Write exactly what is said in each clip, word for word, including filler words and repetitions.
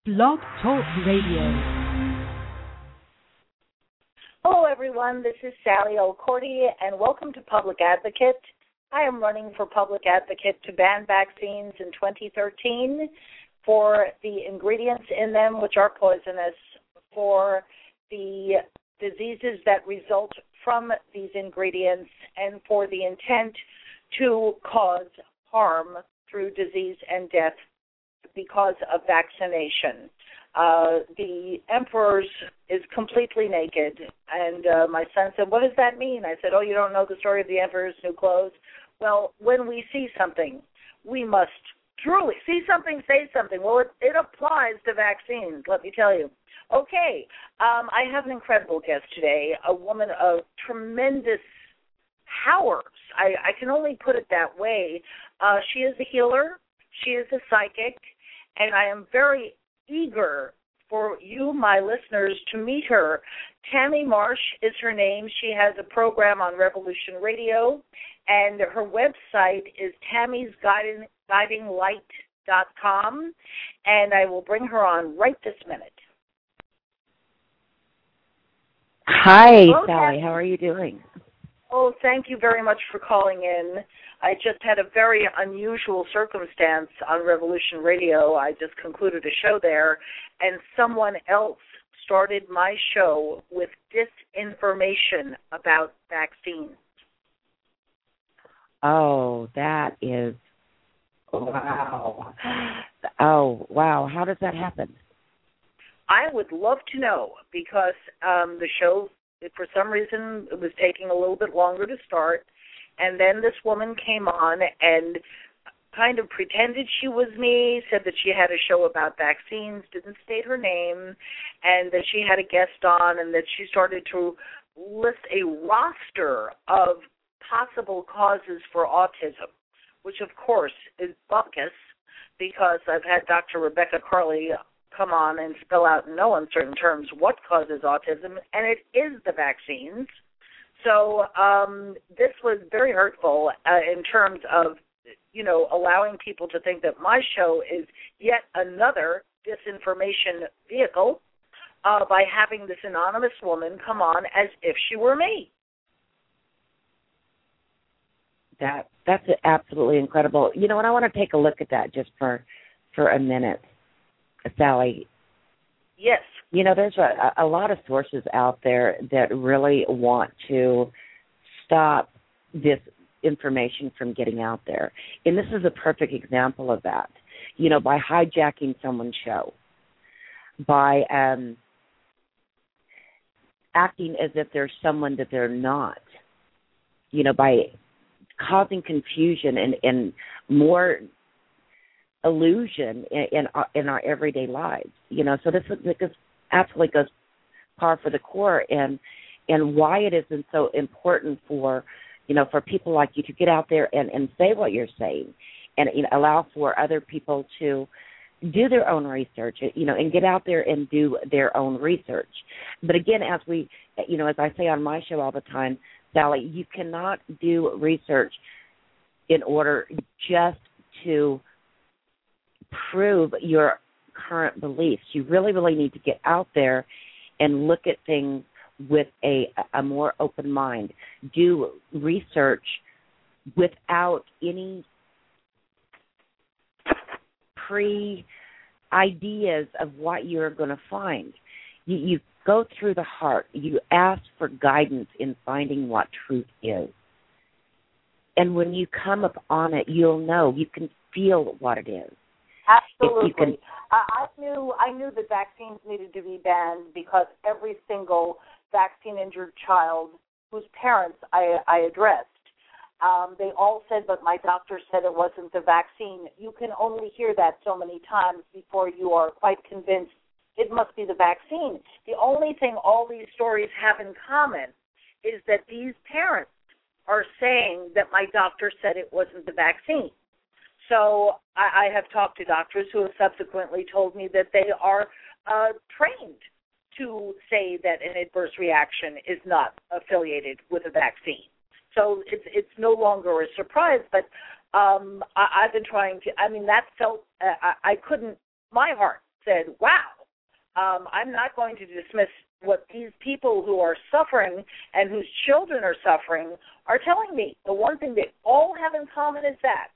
Blog Talk Radio. Hello, everyone. This is Sally O'Cordy, and welcome to Public Advocate. I am running for Public Advocate to ban vaccines in twenty thirteen for the ingredients in them, which are poisonous, for the diseases that result from these ingredients, and for the intent to cause harm through disease and death because of vaccination. Uh, the emperor is completely naked, and uh, my son said, "What does that mean?" I said, "Oh, you don't know the story of the emperor's new clothes?" Well, when we see something, we must truly see something, say something. Well, it, it applies to vaccines, let me tell you. Okay, um, I have an incredible guest today, a woman of tremendous powers. I, I can only put it that way. Uh, she is a healer. She is a psychic. And I am very eager for you, my listeners, to meet her. Tammy Marsh is her name. She has a program on Revolution Radio, and her website is tammys guiding light dot com, and I will bring her on right this minute. Hi, Hello, Sally. How are you doing? Oh, thank you very much for calling in. I just had a very unusual circumstance on Revolution Radio. I just concluded a show there, and someone else started my show with disinformation about vaccines. Oh, that is, wow. Oh, wow. How does that happen? I would love to know, because um, the show, for some reason, it was taking a little bit longer to start. And then this woman came on and kind of pretended she was me, said that she had a show about vaccines, didn't state her name, and that she had a guest on, and that she started to list a roster of possible causes for autism, which, of course, is bupkis, because I've had Doctor Rebecca Carley come on and spell out in no uncertain terms what causes autism, and it is the vaccines. So um, this was very hurtful uh, in terms of, you know, allowing people to think that my show is yet another disinformation vehicle uh, by having this anonymous woman come on as if she were me. That that's absolutely incredible. You know what? I want to take a look at that just for for a minute, Sally. Yes. You know, there's a, a lot of sources out there that really want to stop this information from getting out there. And this is a perfect example of that. You know, by hijacking someone's show, by um, acting as if there's someone that they're not, you know, by causing confusion and, and more illusion in, in, our, in our everyday lives. You know, so this, this absolutely goes par for the core, and and why it isn't so important for, you know, for people like you to get out there and, and say what you're saying, and, you know, allow for other people to do their own research, you know, and get out there and do their own research. But again, as we, you know, as I say on my show all the time, Sally, you cannot do research in order just to prove your current beliefs. You really, really need to get out there and look at things with a, a more open mind. Do research without any pre-ideas of what you're going to find. You, you go through the heart. You ask for guidance in finding what truth is. And when you come up on it, you'll know. You can feel what it is. Absolutely. Can, uh, I knew I knew that vaccines needed to be banned because every single vaccine-injured child whose parents I, I addressed, um, they all said, but my doctor said it wasn't the vaccine. You can only hear that so many times before you are quite convinced it must be the vaccine. The only thing all these stories have in common is that these parents are saying that my doctor said it wasn't the vaccine. So I, I have talked to doctors who have subsequently told me that they are uh, trained to say that an adverse reaction is not affiliated with a vaccine. So it's it's no longer a surprise, but um, I, I've been trying to, I mean, that felt, uh, I, I couldn't, my heart said, wow, um, I'm not going to dismiss what these people who are suffering and whose children are suffering are telling me. The one thing they all have in common is that.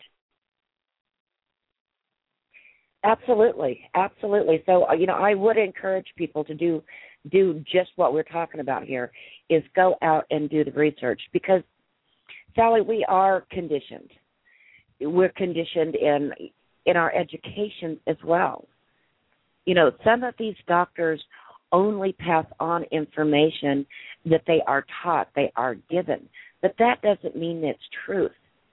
Absolutely, absolutely. So, you know, I would encourage people to do do just what we're talking about here, is go out and do the research. Because, Sally, we are conditioned. We're conditioned in in our education as well. You know, some of these doctors only pass on information that they are taught, they are given. But that doesn't mean it's truth.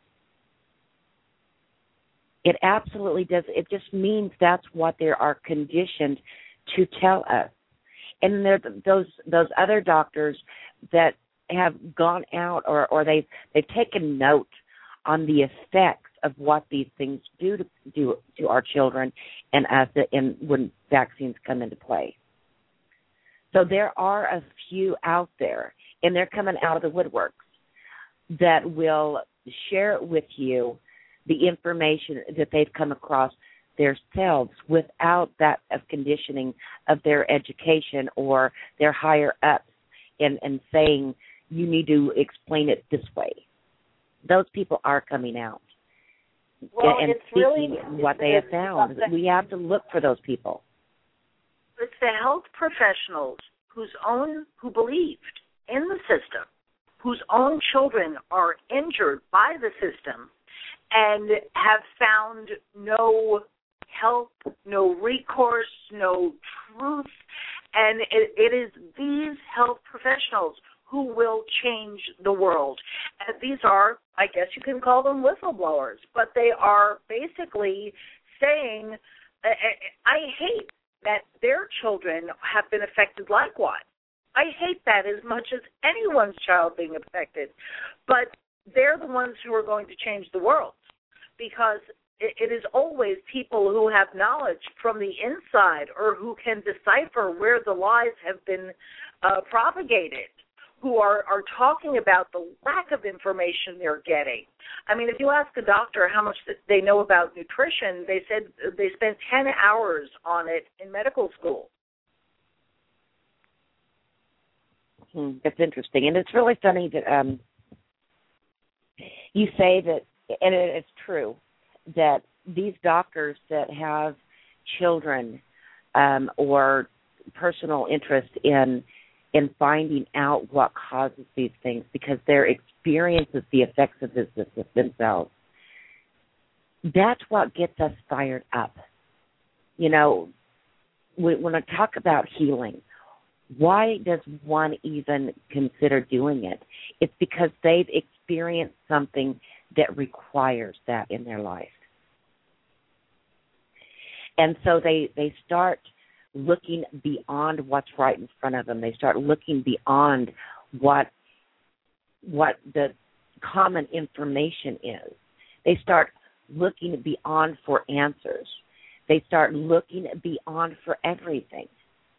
It absolutely does. It just means that's what they are conditioned to tell us. And there are those those other doctors that have gone out, or, or they've they've taken note on the effects of what these things do to do to our children and us, and when vaccines come into play. So there are a few out there, and they're coming out of the woodworks, that will share with you the information that they've come across themselves without that of conditioning of their education or their higher ups and, and saying, you need to explain it this way. Those people are coming out well, and, and it's speaking really, what they have found. We have to look for those people. It's the health professionals whose own, who believed in the system, whose own children are injured by the system, and have found no help, no recourse, no truth. And it, it is these health professionals who will change the world. And these are, I guess you can call them whistleblowers, but they are basically saying, I, I hate that their children have been affected likewise. I hate that as much as anyone's child being affected. But they're the ones who are going to change the world, because it, it is always people who have knowledge from the inside, or who can decipher where the lies have been uh, propagated, who are, are talking about the lack of information they're getting. I mean, if you ask a doctor how much they know about nutrition, they said they spent ten hours on it in medical school. Hmm, that's interesting. And it's really funny that um, you say that, and it's true, that these doctors that have children um, or personal interest in in finding out what causes these things, because their experiences the effects of this, this themselves, that's what gets us fired up. You know, when I talk about healing, why does one even consider doing it? It's because they've experienced something that requires that in their life. And so they, they start looking beyond what's right in front of them. They start looking beyond what what the common information is. They start looking beyond for answers. They start looking beyond for everything.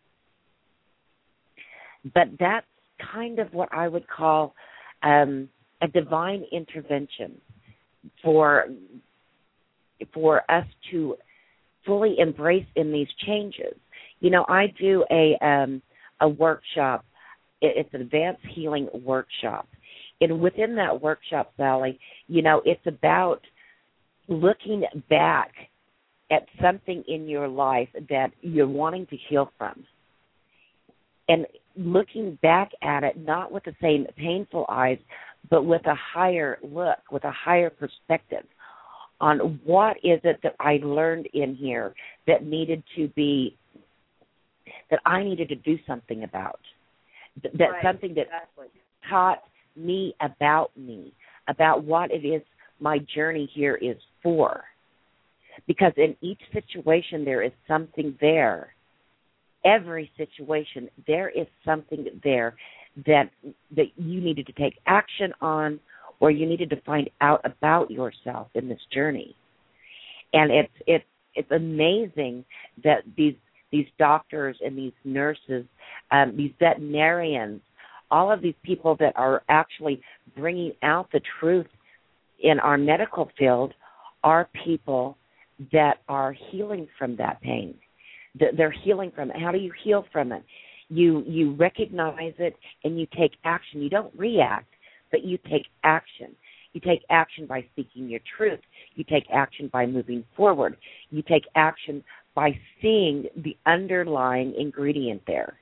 But that's kind of what I would call um, a divine intervention for for us to fully embrace in these changes. You know, I do a um, a workshop. It's an advanced healing workshop. And within that workshop, Sally, you know, it's about looking back at something in your life that you're wanting to heal from. And looking back at it, not with the same painful eyes, but with a higher look, with a higher perspective on what is it that I learned in here that needed to be, that I needed to do something about. That right, something that exactly. taught me about me, about what it is my journey here is for. Because in each situation there is something there. Every situation, there is something there that that you needed to take action on, or you needed to find out about yourself in this journey. And it's it's it's amazing that these these doctors and these nurses, um, these veterinarians, all of these people that are actually bringing out the truth in our medical field are people that are healing from that pain. they're healing from it. How do you heal from it? You you recognize it and you take action. You don't react, but you take action. You take action by speaking your truth. You take action by moving forward. You take action by seeing the underlying ingredient there.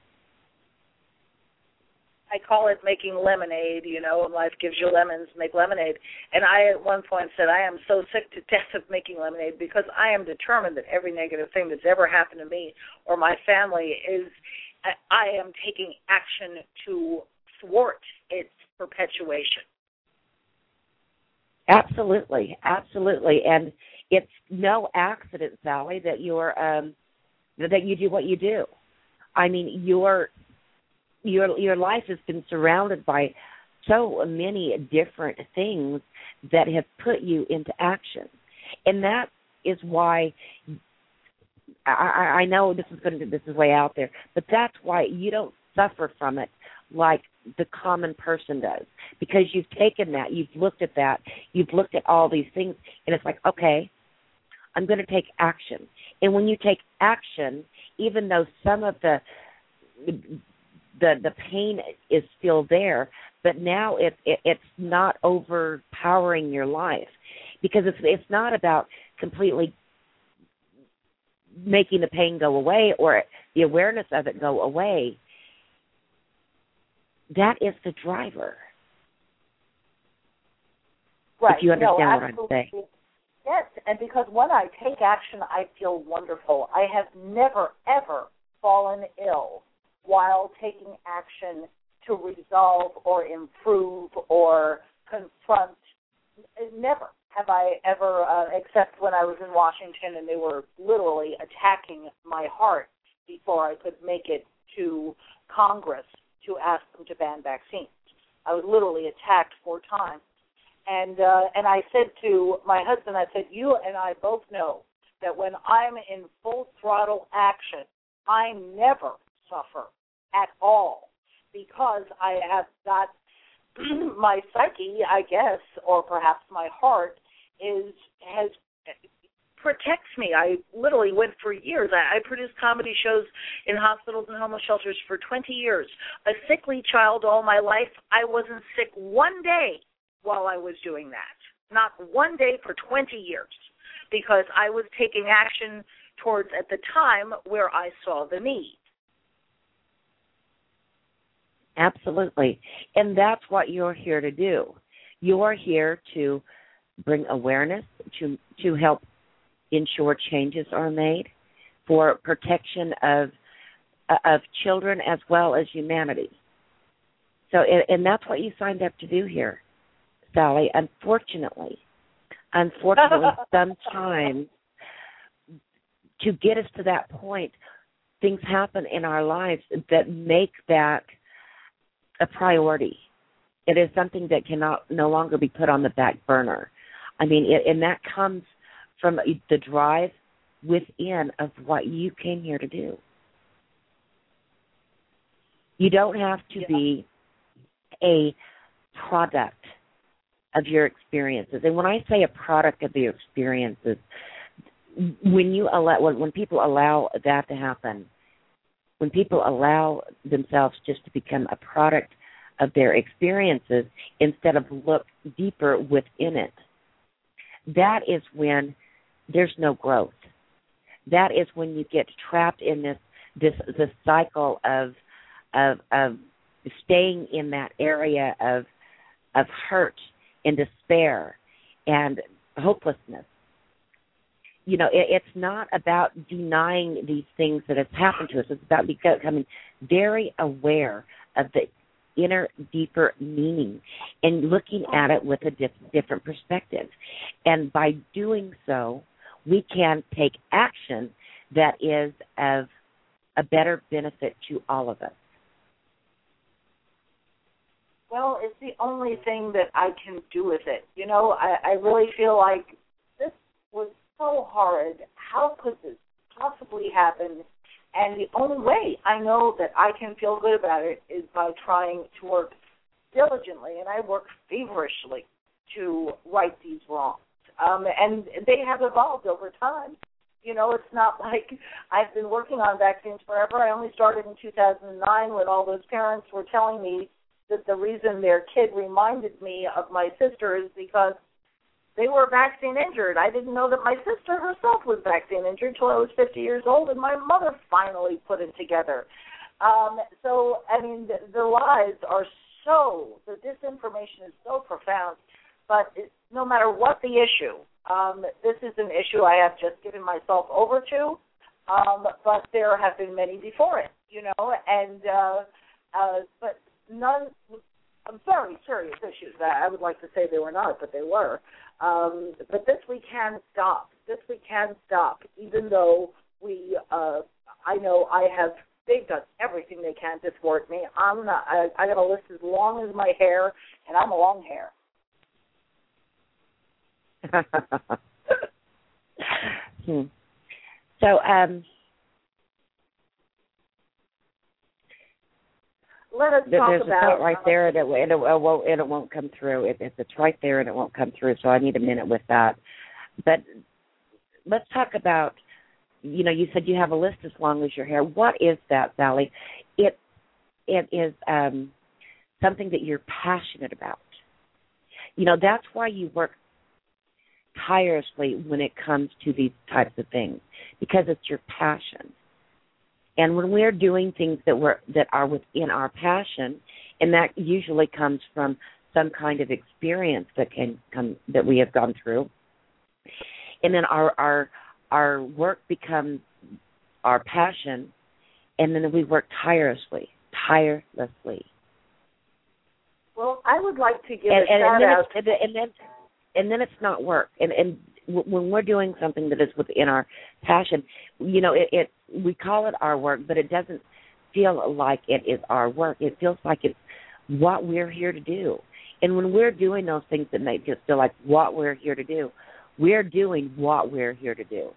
I call it making lemonade, you know, and life gives you lemons, make lemonade. And I at one point said, I am so sick to death of making lemonade because I am determined that every negative thing that's ever happened to me or my family is, I am taking action to thwart its perpetuation. Absolutely, absolutely. And it's no accident, Sally, that you're um, that you do what you do. I mean, your your your life has been surrounded by so many different things that have put you into action, and that is why I, I know this is going to this is way out there, but that's why you don't suffer from it like the common person does, because you've taken that, you've looked at that, you've looked at all these things, and it's like, okay, I'm going to take action. And when you take action, even though some of the the the pain is still there, but now it, it it's not overpowering your life, because it's it's not about completely making the pain go away or the awareness of it go away. That is the driver. Right. If you understand no, what I'm saying. Yes, and because when I take action, I feel wonderful. I have never, ever fallen ill while taking action to resolve or improve or confront. Never have I ever, uh, except when I was in Washington and they were literally attacking my heart before I could make it to Congress to ask them to ban vaccines. I was literally attacked four times. And uh, and I said to my husband, I said, you and I both know that when I'm in full throttle action, I never suffer at all because I have got my psyche, I guess, or perhaps my heart is has protects me. I literally went for years. I, I produced comedy shows in hospitals and homeless shelters for twenty years. A sickly child all my life. I wasn't sick one day while I was doing that. Not one day for twenty years, because I was taking action towards, at the time, where I saw the need. Absolutely. And that's what you're here to do. You're here to bring awareness, to to help ensure changes are made for protection of of children as well as humanity. So, and that's what you signed up to do here, Sally. Unfortunately, unfortunately, sometimes to get us to that point, things happen in our lives that make that a priority. It is something that cannot no longer be put on the back burner. I mean, it, and that comes from the drive within of what you came here to do. You don't have to yeah. be a product of your experiences. And when I say a product of your experiences, when you allow, when, when people allow that to happen, when people allow themselves just to become a product of their experiences instead of look deeper within it, that is when there's no growth. That is when you get trapped in this this this cycle of of of staying in that area of of hurt and despair and hopelessness. You know, it, it's not about denying these things that have happened to us. It's about becoming very aware of the inner, deeper meaning and looking at it with a diff- different perspective. And by doing so, we can take action that is of a better benefit to all of us. Well, it's the only thing that I can do with it. You know, I, I really feel like this was so horrid. How could this possibly happen? And the only way I know that I can feel good about it is by trying to work diligently, and I work feverishly to right these wrongs. Um, and they have evolved over time You know, it's not like I've been working on vaccines forever. I only started in two thousand nine when all those parents were telling me that the reason their kid reminded me of my sister is because they were vaccine injured. I didn't know that my sister herself was vaccine injured until I was fifty years old, and my mother finally put it together. Um, so, I mean, the, the lies are so, the disinformation is so profound, but it, no matter what the issue, um, this is an issue I have just given myself over to, um, but there have been many before it, you know, and, uh, uh, but none, I'm very serious issues. I would like to say they were not, but they were. Um, but this we can stop. This we can stop, even though we, uh, I know I have, they've done everything they can to thwart me. I'm not, I, I got a list as long as my hair, and I'm a long hair. hmm. So, um, let us there's talk a about thought right there, and it, and it, won't, and it won't come through. It, it's right there, and it won't come through. So I need a minute with that. But let's talk about. You know, you said you have a list as long as your hair. What is that, Sally? It it is um, something that you're passionate about. You know, that's why you work tirelessly when it comes to these types of things, because it's your passion. And when we're doing things that we're that are within our passion, and that usually comes from some kind of experience that can come that we have gone through, and then our our Our work becomes our passion, and then we work tirelessly, tirelessly. Well, I would like to give and, a and, shout and then out. It's, and then, and then it's not work. And, and when we're doing something that is within our passion, you know, it, it we call it our work, but it doesn't feel like it is our work. It feels like it's what we're here to do. And when we're doing those things that make us feel like what we're here to do, we're doing what we're here to do.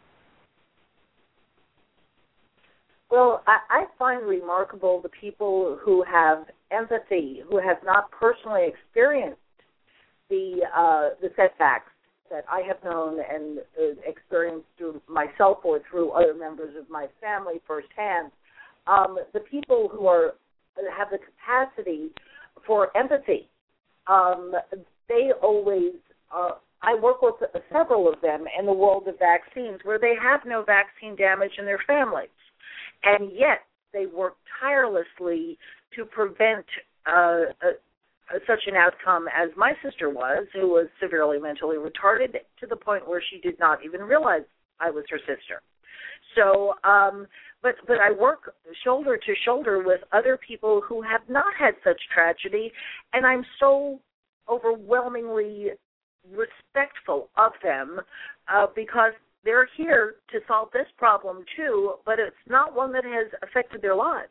Well, I, I find remarkable the people who have empathy, who have not personally experienced the uh, the setbacks that I have known and uh, experienced through myself or through other members of my family firsthand. Um, the people who are have the capacity for empathy, um, they always. Uh, I work with several of them in the world of vaccines where they have no vaccine damage in their families. And yet they work tirelessly to prevent uh, uh, such an outcome as my sister was, who was severely mentally retarded to the point where she did not even realize I was her sister. So, um, but but I work shoulder to shoulder with other people who have not had such tragedy, and I'm so overwhelmingly respectful of them uh, because they're here to solve this problem too, but it's not one that has affected their lives.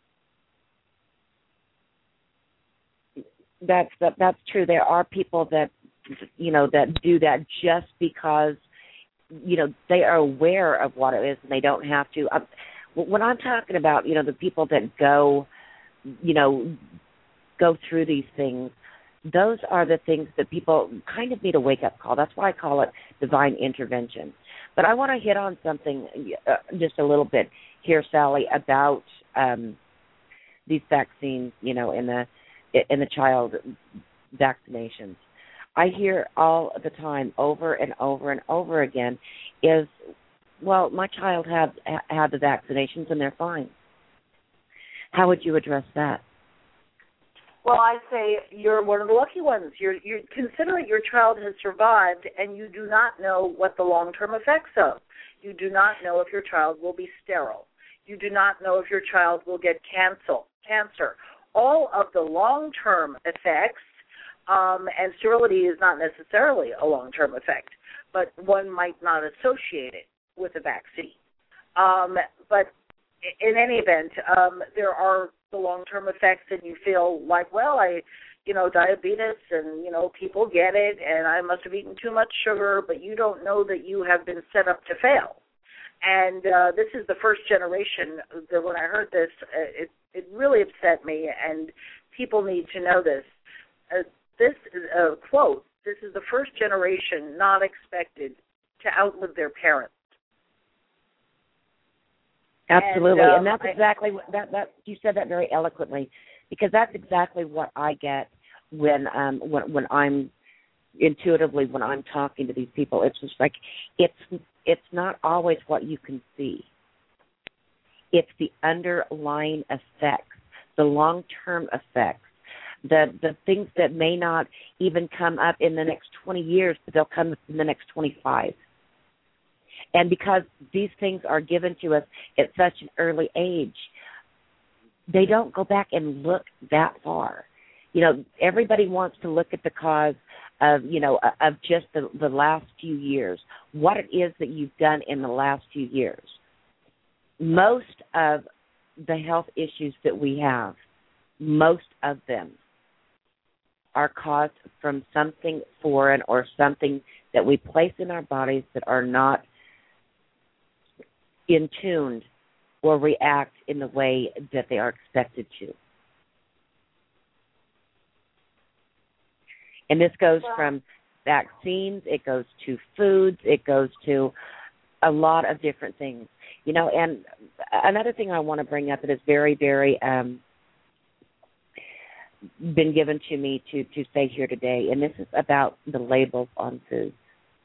That's that, that's true. There are people that, you know, that do that just because, you know, they are aware of what it is and they don't have to. Um, when I'm talking about, you know, the people that go, you know, go through these things, those are the things that people kind of need a wake-up call. That's why I call it divine intervention. But I want to hit on something uh, just a little bit here, Sally, about um, these vaccines, you know, in the in the child vaccinations. I hear all the time, over and over and over again, is, well, my child had had the vaccinations and they're fine. How would you address that? Well, I say you're one of the lucky ones. You're, you're considering your child has survived, and you do not know what the long-term effects of. You do not know if your child will be sterile. You do not know if your child will get cancer. Cancer. All of the long-term effects, um, and sterility is not necessarily a long-term effect, but one might not associate it with a vaccine. Um, but in any event, um, there are the long-term effects, and you feel like, well, I, you know, diabetes, and, you know, people get it, and I must have eaten too much sugar, but you don't know that you have been set up to fail. And uh, this is the first generation that when I heard this, uh, it, it really upset me, and people need to know this. Uh, this is a quote, this is the first generation not expected to outlive their parents. Absolutely, and, um, and that's exactly what that that you said that very eloquently, because that's exactly what I get when um when when I'm intuitively when I'm talking to these people. It's just like it's it's not always what you can see. It's the underlying effects, the long-term effects, the the things that may not even come up in the next twenty years, but they'll come up in the next twenty-five. And because these things are given to us at such an early age, they don't go back and look that far. You know, everybody wants to look at the cause of, you know, of just the, the last few years, what it is that you've done in the last few years. Most of the health issues that we have, most of them are caused from something foreign or something that we place in our bodies that are not in tune or react in the way that they are expected to. And this goes well, from vaccines, it goes to foods, it goes to a lot of different things. You know, and another thing I want to bring up that is very, very um, been given to me to, to say here today, and this is about the labels on foods.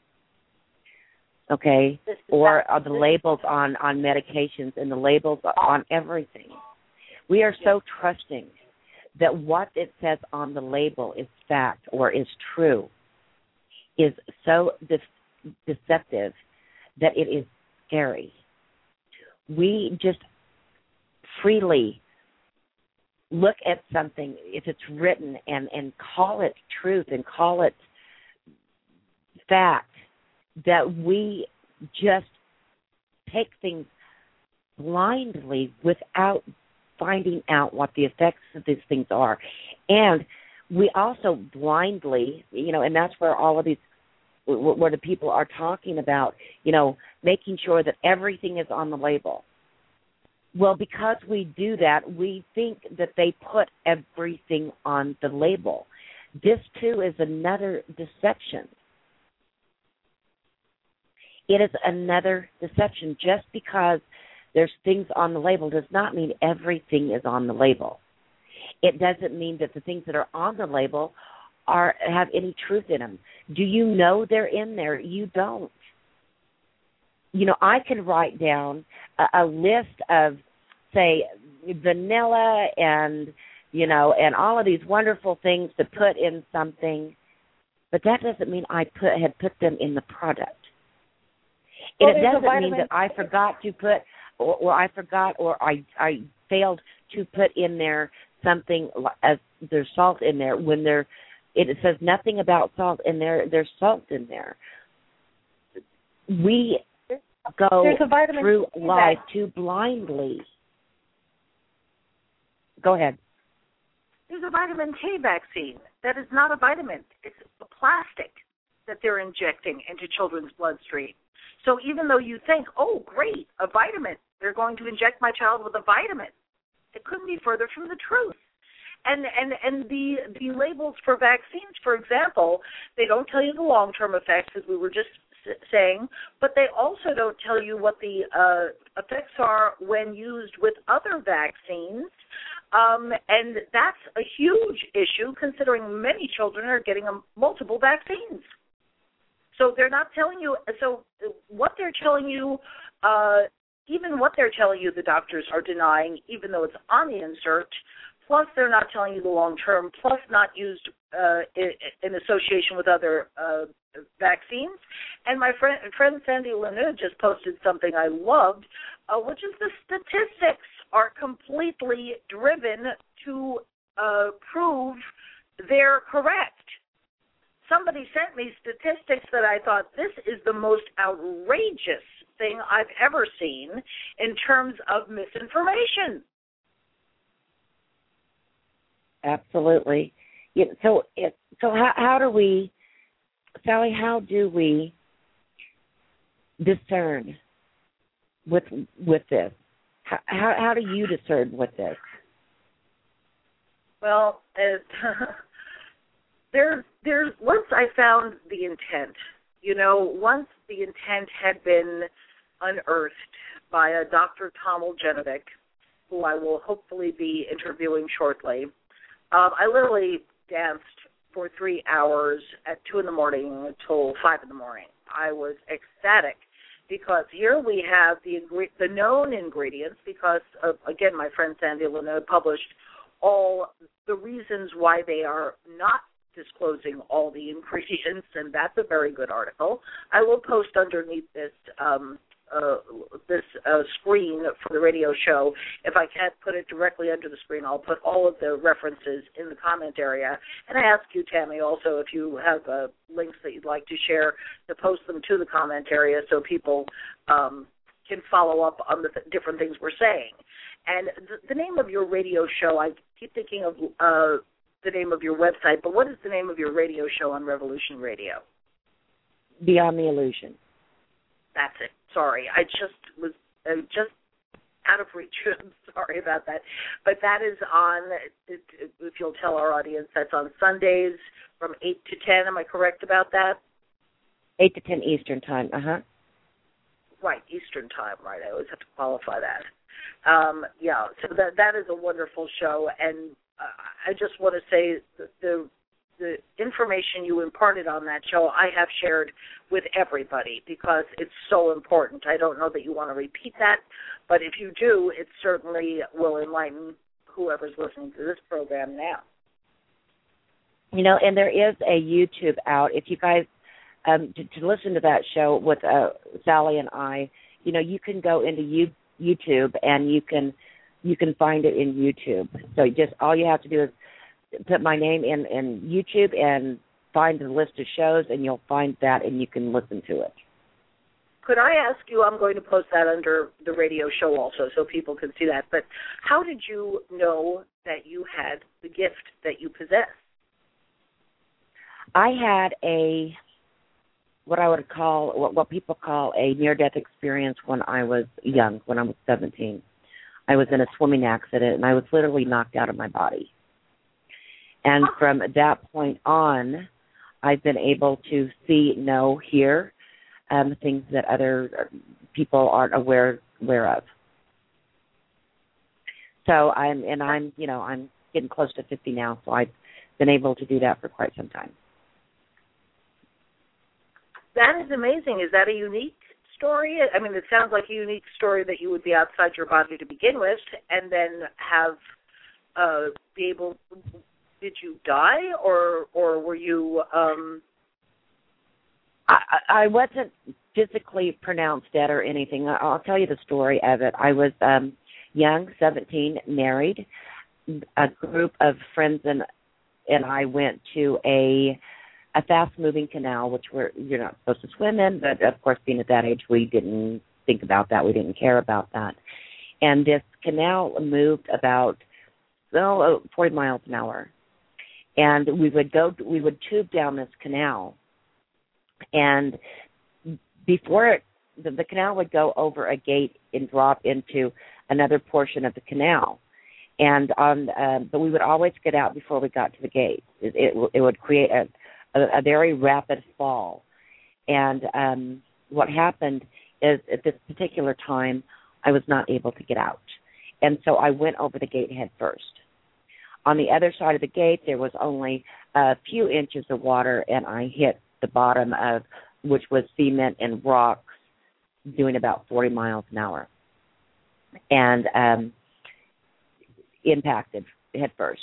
Okay, or uh, the labels on, on medications and the labels on everything. We are so trusting that what it says on the label is fact or is true is so de- deceptive that it is scary. We just freely look at something, if it's written, and, and call it truth and call it fact, that we just take things blindly without finding out what the effects of these things are. And we also blindly, you know, and that's where all of these, where the people are talking about, you know, making sure that everything is on the label. Well, because we do that, we think that they put everything on the label. This, too, is another deception. It is another deception. Just because there's things on the label does not mean everything is on the label. It doesn't mean that the things that are on the label are have any truth in them. Do you know they're in there? You don't. You know, I can write down a, a list of, say, vanilla and, you know, and all of these wonderful things to put in something, but that doesn't mean I put had put them in the product. Well, and it doesn't mean that I forgot to put, or, or I forgot, or I I failed to put in there something as there's salt in there when there, it says nothing about salt in there. There's salt in there. We go through life too blindly. Go ahead. There's a vitamin K vaccine that is not a vitamin. It's a plastic that they're injecting into children's bloodstream. So even though you think, oh, great, a vitamin, they're going to inject my child with a vitamin, it couldn't be further from the truth. And and and the the labels for vaccines, for example, they don't tell you the long-term effects, as we were just saying, but they also don't tell you what the uh, effects are when used with other vaccines. Um, and that's a huge issue, considering many children are getting um, multiple vaccines. So they're not telling you, so what they're telling you, uh, even what they're telling you, the doctors are denying, even though it's on the insert, plus they're not telling you the long term, plus not used uh, in, in association with other uh, vaccines. And my friend, friend Sandy Lanu just posted something I loved, uh, which is the statistics are completely driven to uh, prove they're correct. Somebody sent me statistics that I thought, this is the most outrageous thing I've ever seen in terms of misinformation. Absolutely. Yeah, so, it, so how, how do we, Sally? How do we discern with with this? How how, how do you discern with this? Well, it, there there's once I found the intent. You know, once the intent had been unearthed by a Doctor Tom Oljenovic, who I will hopefully be interviewing shortly. Um, I literally danced for three hours at two in the morning until five in the morning. I was ecstatic because here we have the the known ingredients because, uh, again, my friend Sandy Leno published all the reasons why they are not disclosing all the ingredients, and that's a very good article. I will post underneath this um, uh, this uh, screen for the radio show. If I can't put it directly under the screen, I'll put all of the references in the comment area. And I ask you, Tammy, also if you have uh, links that you'd like to share, to post them to the comment area so people um, can follow up on the th- different things we're saying. And the, the name of your radio show, I keep thinking of uh, the name of your website, but what is the name of your radio show on Revolution Radio? Beyond the Illusion. That's it. Sorry, I just was uh, just out of reach. I'm sorry about that. But that is on, if you'll tell our audience, that's on Sundays from eight to ten. Am I correct about that? eight to ten Eastern Time, uh-huh. Right, Eastern Time, right. I always have to qualify that. Um, yeah, so that that is a wonderful show, and uh, I just want to say that the the information you imparted on that show I have shared with everybody because it's so important. I don't know that you want to repeat that, but if you do, it certainly will enlighten whoever's listening to this program now. You know, and there is a YouTube out. If you guys, um, to, to listen to that show with uh, Sally and I, you know, you can go into you, YouTube and you can you can find it in YouTube. So just all you have to do is put my name in, in YouTube and find the list of shows, and you'll find that, and you can listen to it. Could I ask you, I'm going to post that under the radio show also so people can see that, but how did you know that you had the gift that you possess? I had a, what I would call, what, what people call a near-death experience when I was young, when I was seventeen. I was in a swimming accident, and I was literally knocked out of my body. And from that point on, I've been able to see, know, hear um, things that other people aren't aware aware of. So I'm, and I'm, you know, I'm getting close to fifty now, so I've been able to do that for quite some time. That is amazing. Is that a unique story? I mean, it sounds like a unique story that you would be outside your body to begin with, and then have uh, be able. Did you die, or or were you? Um... I, I wasn't physically pronounced dead or anything. I'll tell you the story of it. I was um, young, seventeen, married. A group of friends and and I went to a a fast-moving canal, which we're you're not supposed to swim in, but of course, being at that age, we didn't think about that. We didn't care about that. And this canal moved about oh, forty miles an hour. And we would go, we would tube down this canal, and before it, the, the canal would go over a gate and drop into another portion of the canal. And on, um, but we would always get out before we got to the gate. It, it, it would create a, a, a very rapid fall. And um, what happened is at this particular time, I was not able to get out, and so I went over the gate head first. On the other side of the gate, there was only a few inches of water, and I hit the bottom of, which was cement and rocks, doing about forty miles an hour, and um, impacted head first.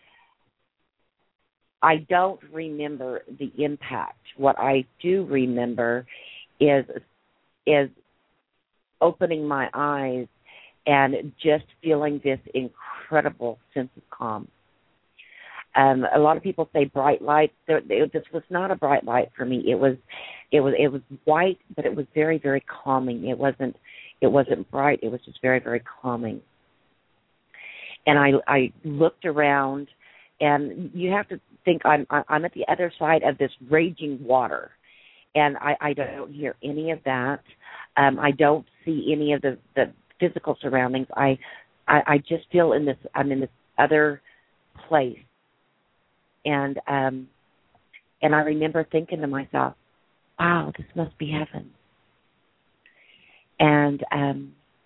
I don't remember the impact. What I do remember is is opening my eyes and just feeling this incredible sense of calm. Um, a lot of people say bright light. There, it, this was not a bright light for me. It was, it was, it was white, but it was very, very calming. It wasn't, it wasn't bright. It was just very, very calming. And I, I looked around, and you have to think I'm, I'm at the other side of this raging water, and I, I don't hear any of that. Um, I don't see any of the, the physical surroundings. I, I, I just feel in this. I'm in this other place. And um, and I remember thinking to myself, wow, this must be heaven. And um,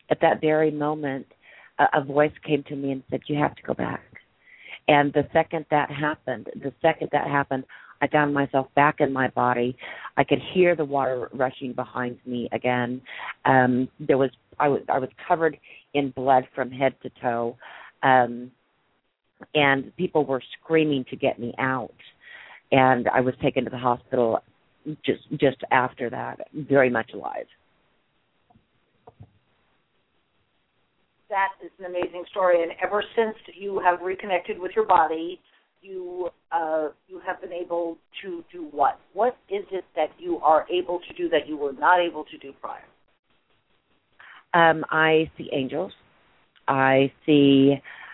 at that very moment, a, a voice came to me and said, "You have to go back." And the second that happened, the second that happened, I found myself back in my body. I could hear the water rushing behind me again. Um, there was I was I was covered in blood from head to toe, um, and people were screaming to get me out. And I was taken to the hospital just just after that, very much alive. That is an amazing story, and ever since you have reconnected with your body, you uh, you have been able to do what? What is it that you are able to do that you were not able to do prior? Um, I see angels. I see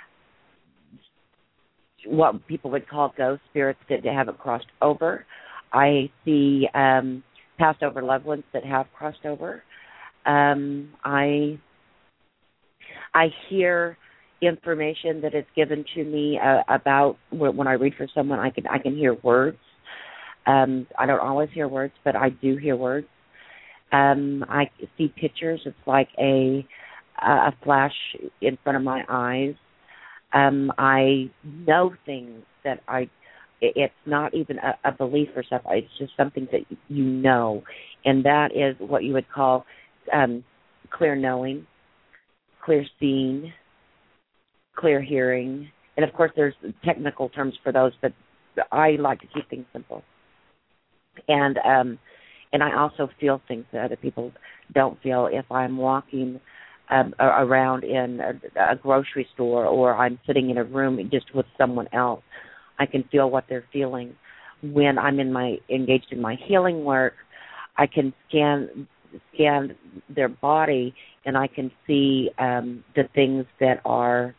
what people would call ghost spirits that haven't crossed over. I see um, passed over loved ones that have crossed over. Um, I I hear information that is given to me uh, about when I read for someone. I can I can hear words. Um, I don't always hear words, but I do hear words. Um, I see pictures. It's like a a flash in front of my eyes. Um, I know things that I. It's not even a, a belief or stuff. It's just something that you know, and that is what you would call um, clear knowing, clear seeing, clear hearing, and of course there's technical terms for those, but I like to keep things simple. And um, and I also feel things that other people don't feel. If I'm walking um, around in a, a grocery store, or I'm sitting in a room just with someone else, I can feel what they're feeling. When I'm in my engaged in my healing work, I can scan scan their body, and I can see um, the things that are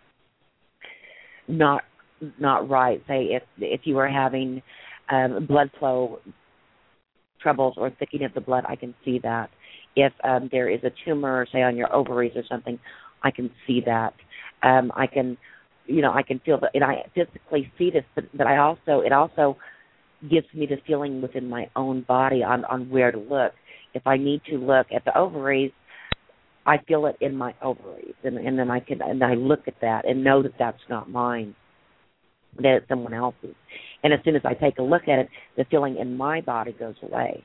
not not right. Say if if you are having um, blood flow troubles or thickening of the blood, I can see that. If um, there is a tumor, say on your ovaries or something, I can see that. Um, I can, you know, I can feel that, and I physically see this. But, but I also, it also gives me the feeling within my own body on, on where to look. If I need to look at the ovaries, I feel it in my ovaries, and, and then I can, and I look at that and know that that's not mine, that it's someone else's. And as soon as I take a look at it, the feeling in my body goes away.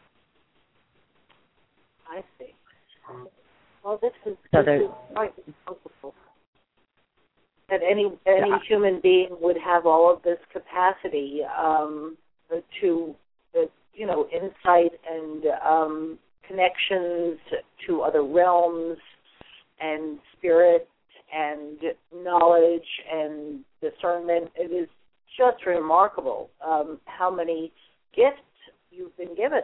I see. Well, this is, so this is quite wonderful. That any any yeah. human being would have all of this capacity um, to, uh, you know, insight and um, connections to other realms and spirit and knowledge and discernment. It is just remarkable um, how many gifts you've been given.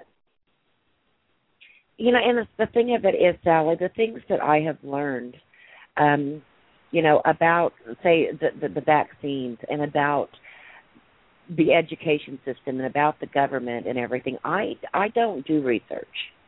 You know, and the, the thing of it is, Sally, the things that I have learned, um, you know, about, say, the, the, the vaccines and about the education system and about the government and everything, I, I don't do research.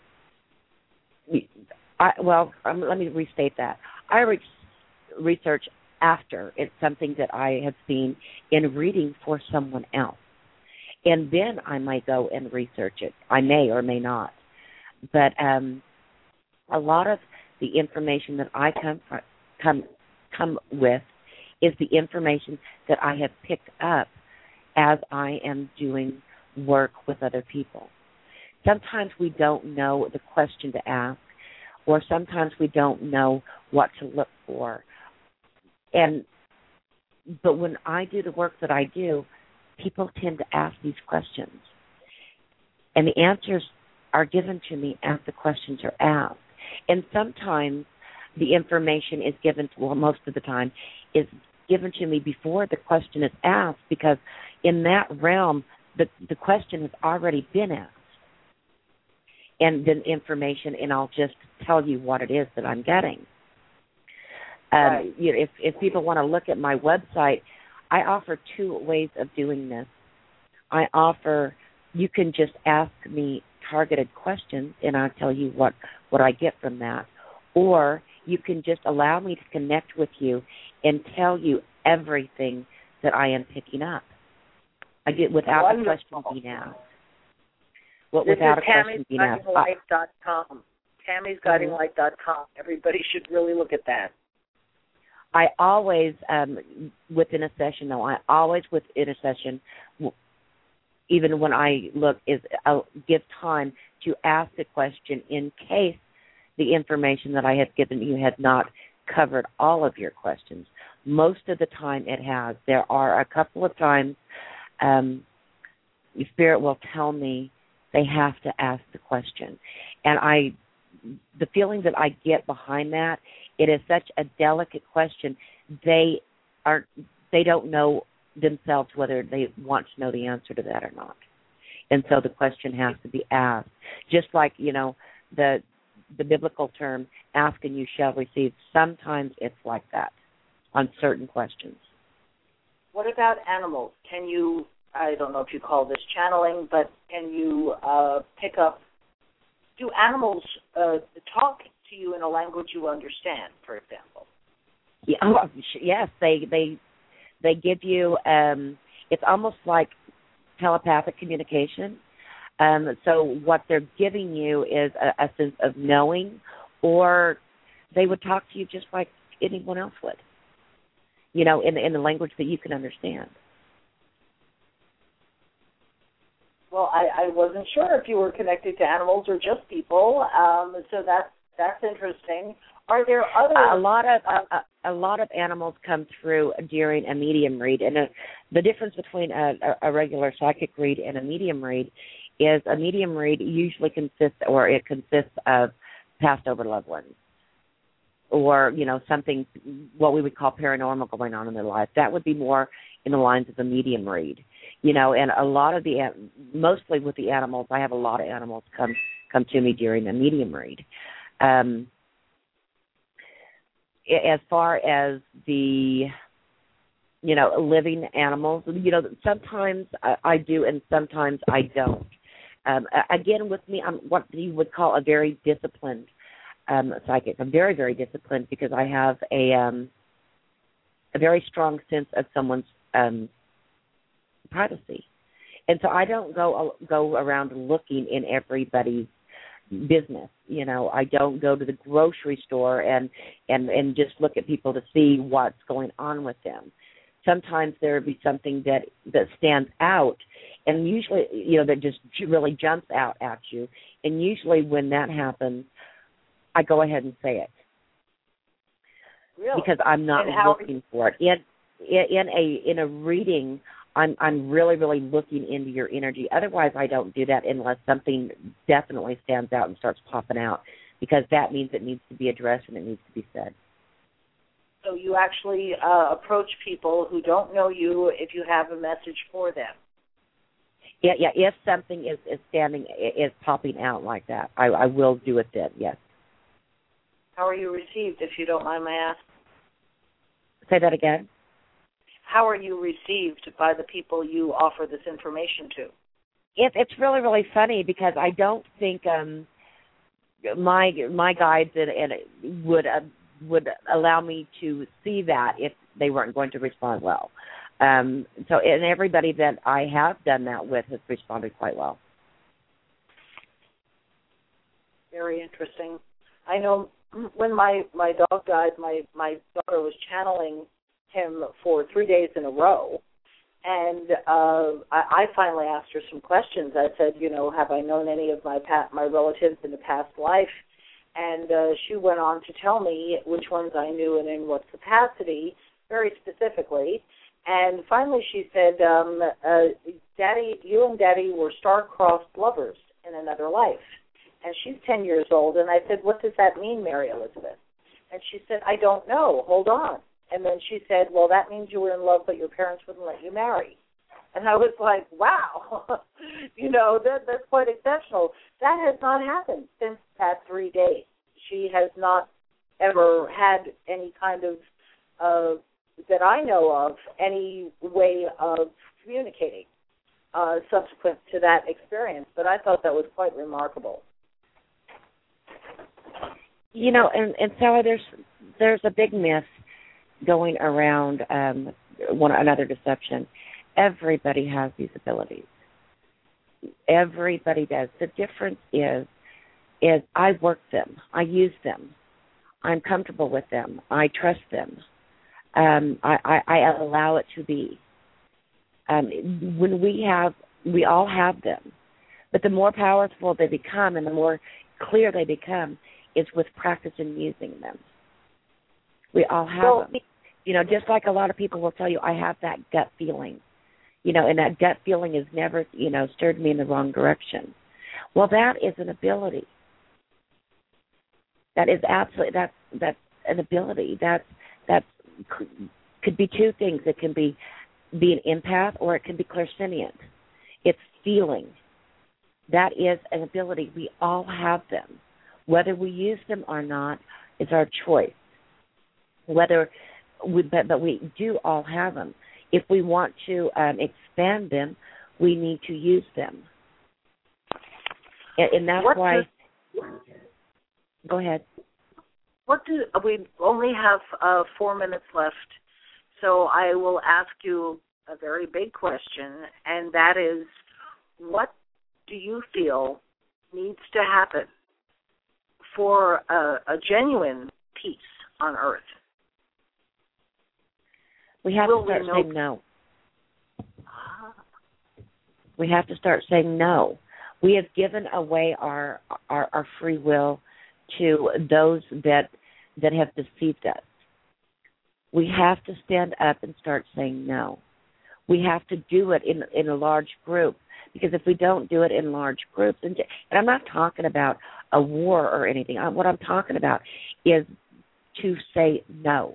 I, well, um, let me restate that. I re- research after it's something that I have seen in reading for someone else. And then I might go and research it. I may or may not. But um, a lot of the information that I come come come with is the information that I have picked up as I am doing work with other people. Sometimes we don't know the question to ask, or sometimes we don't know what to look for. And but when I do the work that I do, people tend to ask these questions, and the answers are given to me as the questions are asked. And sometimes the information is given, to, well, most of the time, is given to me before the question is asked, because in that realm, the, the question has already been asked. And then information, and I'll just tell you what it is that I'm getting. Um, right. You know, if, if people want to look at my website, I offer two ways of doing this. I offer, you can just ask me targeted questions, and I'll tell you what, what I get from that. Or you can just allow me to connect with you and tell you everything that I am picking up. I get without Wonderful. a question being asked. What this without is a question being asked. Tammy Life dot com. Tammy's Guiding Light dot com. Everybody should really look at that. I always, um, within a session, though, I always within a session, even when I look, is I'll give time to ask the question in case the information that I have given you had not covered all of your questions. Most of the time it has. There are a couple of times um, Spirit will tell me they have to ask the question. And I, the feeling that I get behind that, it is such a delicate question. They are, they don't know themselves whether they want to know the answer to that or not. And so the question has to be asked. Just like, you know, the the biblical term, ask and you shall receive. Sometimes it's like that on certain questions. What about animals? Can you, I don't know if you call this channeling, but can you uh, pick up, do animals uh, talk to you in a language you understand, for example? Yeah, oh, yes, they they they give you, um, it's almost like telepathic communication. Um, so what they're giving you is a, a sense of knowing, or they would talk to you just like anyone else would, you know, in, in the language that you can understand. Well, I, I wasn't sure if you were connected to animals or just people, um, so that's, that's interesting. Are there other... A lot of a, a lot of animals come through during a medium read, and a, the difference between a, a regular psychic read and a medium read is a medium read usually consists, or it consists of passed over loved ones, or, you know, something, what we would call paranormal going on in their life. That would be more in the lines of a medium read, you know, and a lot of the, mostly with the animals, I have a lot of animals come, come to me during a medium read. Um, as far as the, you know, living animals, you know, sometimes I, I do and sometimes I don't. Um, again, with me, I'm what you would call a very disciplined um, psychic. I'm very, very disciplined because I have a um, a very strong sense of someone's um, privacy, and so I don't go go around looking in everybody's business. You know, I don't go to the grocery store and and and just look at people to see what's going on with them. Sometimes there would be something that, that stands out, and usually, you know, that just really jumps out at you. And usually when that happens, I go ahead and say it. Really? Because I'm not how, looking for it. In, in a in a reading, I'm I'm really, really looking into your energy. Otherwise, I don't do that unless something definitely stands out and starts popping out, because that means it needs to be addressed and it needs to be said. So you actually uh, approach people who don't know you if you have a message for them. Yeah, yeah. If something is, is standing, is popping out like that, I, I will do it then, yes. How are you received, if you don't mind my asking? Say that again? How are you received by the people you offer this information to? It, it's really, really funny because I don't think um, my my guides and, and would uh, would allow me to see that if they weren't going to respond well. Um, so, and everybody that I have done that with has responded quite well. Very interesting. I know when my, my dog died, my, my daughter was channeling him for three days in a row, and uh, I, I finally asked her some questions. I said, you know, have I known any of my pa- my relatives in the past life? And uh, she went on to tell me which ones I knew and in what capacity, very specifically. And finally she said, um, uh, Daddy, you and Daddy were star-crossed lovers in another life. And she's ten years old. And I said, what does that mean, Mary Elizabeth? And she said, I don't know. Hold on. And then she said, well, that means you were in love, but your parents wouldn't let you marry. And I was like, wow, you know, that, that's quite exceptional. That has not happened since that three days. She has not ever had any kind of, uh, that I know of, any way of communicating uh, subsequent to that experience. But I thought that was quite remarkable. You know, and, and Sally, there's there's a big myth going around, um, one another deception. Everybody has these abilities. Everybody does. The difference is is I work them. I use them. I'm comfortable with them. I trust them. Um, I, I, I allow it to be. Um, when we have, we all have them. But the more powerful they become and the more clear they become is with practice in using them. We all have well, them. You know, just like a lot of people will tell you, I have that gut feeling. You know, and that gut feeling has never, you know, stirred me in the wrong direction. Well, that is an ability. That is absolutely, that's, that's an ability. That's, that's, could be two things. It can be, be an empath or it can be clairsentient. It's feeling. That is an ability. We all have them. Whether we use them or not is our choice. Whether we, but, but we do all have them. If we want to um, expand them, we need to use them. And, and that's what why... Do, go ahead. What do we only have uh, four minutes left, so I will ask you a very big question, and that is, what do you feel needs to happen for a, a genuine peace on Earth? We have Will to start know- saying no. We have to start saying no. We have given away our, our our free will to those that that have deceived us. We have to stand up and start saying no. We have to do it in in a large group, because if we don't do it in large groups, and, and I'm not talking about a war or anything. I, what I'm talking about is to say no.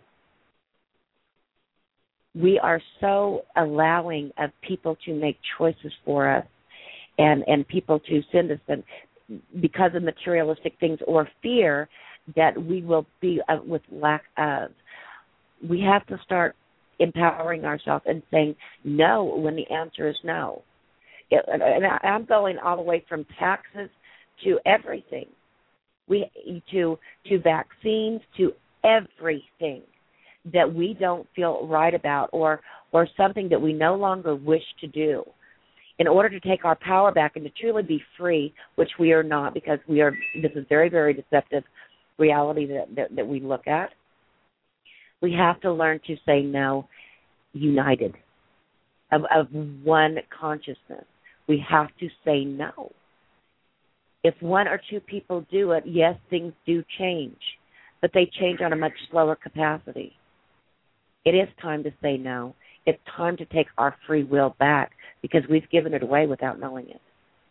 We are so allowing of people to make choices for us and, and people to send us them because of materialistic things or fear that we will be uh, with lack of. We have to start empowering ourselves and saying no when the answer is no. It, and I'm going all the way from taxes to everything, we to to vaccines, to everything that we don't feel right about or or something that we no longer wish to do. In order to take our power back and to truly be free, which we are not, because we are, this is very, very deceptive reality that, that, that we look at, we have to learn to say no united, of, of one consciousness. We have to say no. If one or two people do it, yes, things do change, but they change on a much slower capacity. It is time to say no. It's time to take our free will back because we've given it away without knowing it.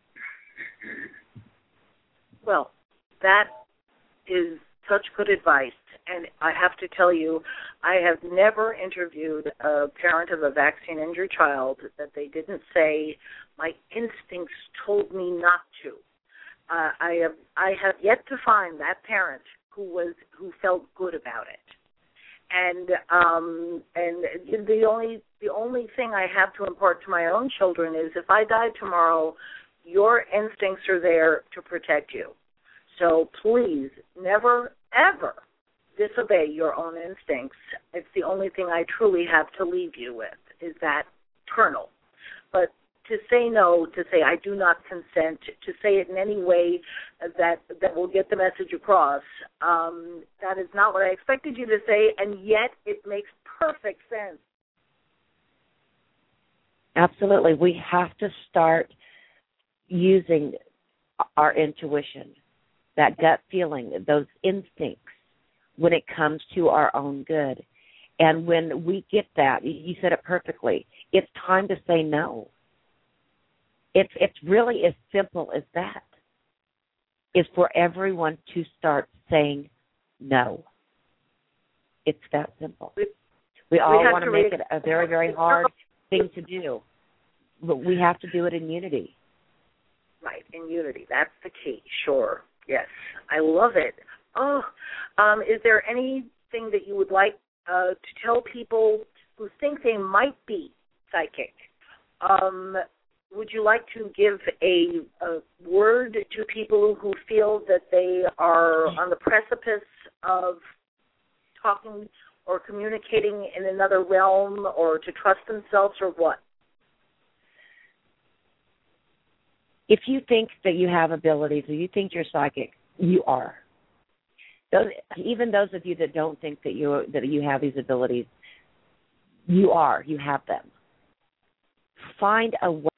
Well, that is such good advice. And I have to tell you, I have never interviewed a parent of a vaccine-injured child that they didn't say, my instincts told me not to. Uh, I have I have yet to find that parent who was who felt good about it. And um, and the only the only thing I have to impart to my own children is, if I die tomorrow, your instincts are there to protect you. So please, never, ever disobey your own instincts. It's the only thing I truly have to leave you with, is that kernel. But to say no, to say I do not consent, to say it in any way that that will get the message across, um, that is not what I expected you to say, and yet it makes perfect sense. Absolutely. We have to start using our intuition, that gut feeling, those instincts, when it comes to our own good. And when we get that, you said it perfectly, it's time to say no. It's it's really as simple as that, is for everyone to start saying no. It's that simple. We, we all we want to make it a very, very hard thing to do, but we have to do it in unity. Right, in unity. That's the key, sure. Yes, I love it. Oh, um, is there anything that you would like uh, to tell people who think they might be psychic? Um, would you like to give a, a word to people who feel that they are on the precipice of talking or communicating in another realm, or to trust themselves, or what? If you think that you have abilities or you think you're psychic, You are. Those, even those of you that don't think that you that you have these abilities, you are. You have them. Find a way